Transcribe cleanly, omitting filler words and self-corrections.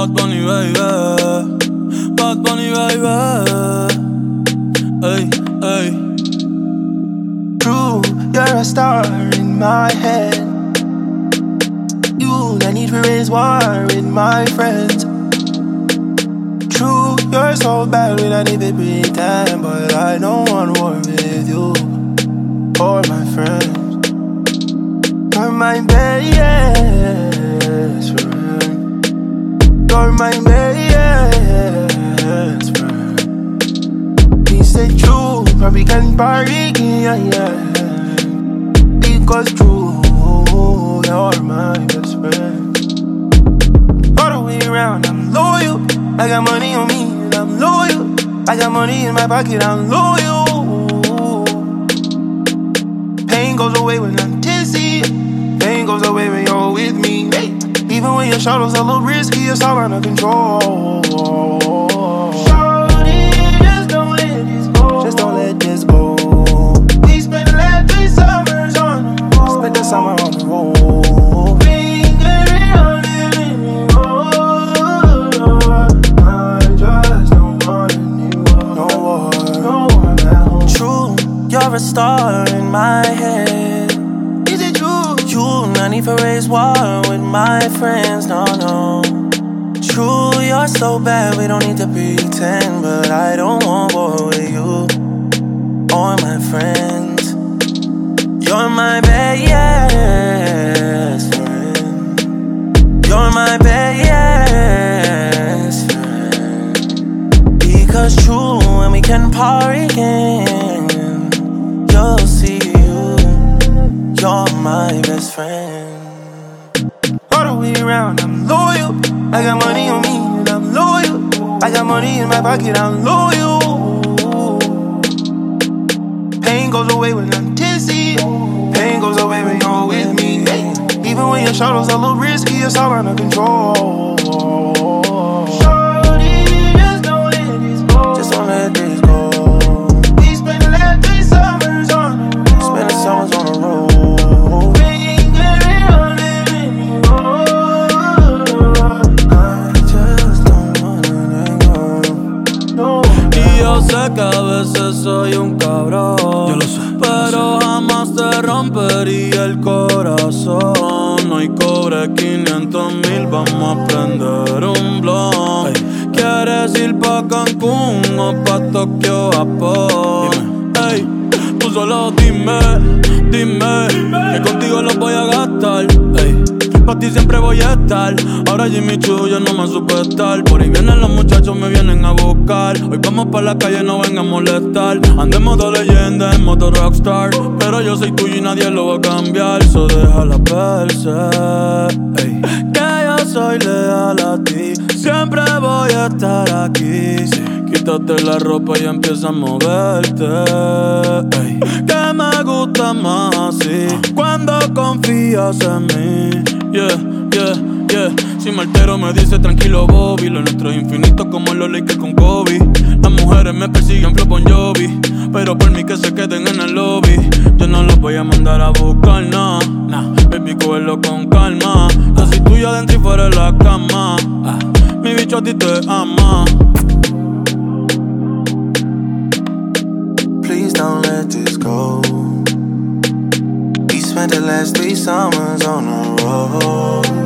Bad Bunny, baby. Bad Bunny, baby. Ey, ey. True, you're a star in my head. You, I need to raise war with my friends. True, you're so bad we don't even pretend, but I don't want war with you or my friends. You're my best friend. You're my best friend. He said true, probably can party again, yeah. Because true, you're my best friend. All the way around, I'm loyal. I got money on me and I'm loyal. I got money in my pocket, I'm loyal. Pain goes away when I'm tipsy. Pain goes away when you're with me. Even when your shadow's a little risky, it's all under control. Shorty, just don't let this go. Just don't let this go. We spent the last 3 summers on the road. Spent the summer on the road. You're a star in my head. Is it true? You, not need to raise war with my friends, no, no. True, you're so bad, we don't need to pretend. But I don't want war with you or my friends. You're my best friend. You're my best friend. Because true, when we can party again, you'll see you're my best friend. All the way around, I'm loyal. I got money on me and I'm loyal. I got money in my pocket, I'm loyal. Pain goes away when I'm tipsy. Pain goes away when you're with me. Even when your shadow's a little risky, it's all under control. Shorty, just don't let this go. Just don't let this go. Someone's on the road. I just don't wanna let go. Y yo sé que a veces soy un cabrón, yo lo sé, pero jamás te rompería el corazón. Hoy cobré 500,000, vamos a prender un blon. ¿Quieres ir pa' Cancún o pa' Tokio, Japón? Ey, tú solo dime, que contigo los voy a gastar. Ey, pa' ti siempre voy a estar. Ahora Jimmy Choo yo no me supe estar. Por ahí vienen los muchachos, me vienen a buscar. Hoy vamos pa' la calle, no vengan a molestar. Andemos de leyenda en moto rockstar. Pero yo soy tuyo y nadie lo va a cambiar. So déjala verse. Ey, que yo soy leal a ti. Siempre voy a estar aquí. Sí. Quítate la ropa y empieza a moverte. Ey, que me gusta más así, cuando confías en mí. Yeah, yeah, yeah. Si me altero me dice tranquilo Bobby. Lo nuestro es infinito como los Lakers con Kobe. Las mujeres me persiguen flow Bon Jovi, pero por mí que se queden en el lobby. Yo no los voy a mandar a buscar, nah, nah. Baby, cógelo con calma. Yo soy tuyo adentro y fuera de la cama. Mi bicho a ti te ama. Please don't let this go. We spent the last 3 summers on the road.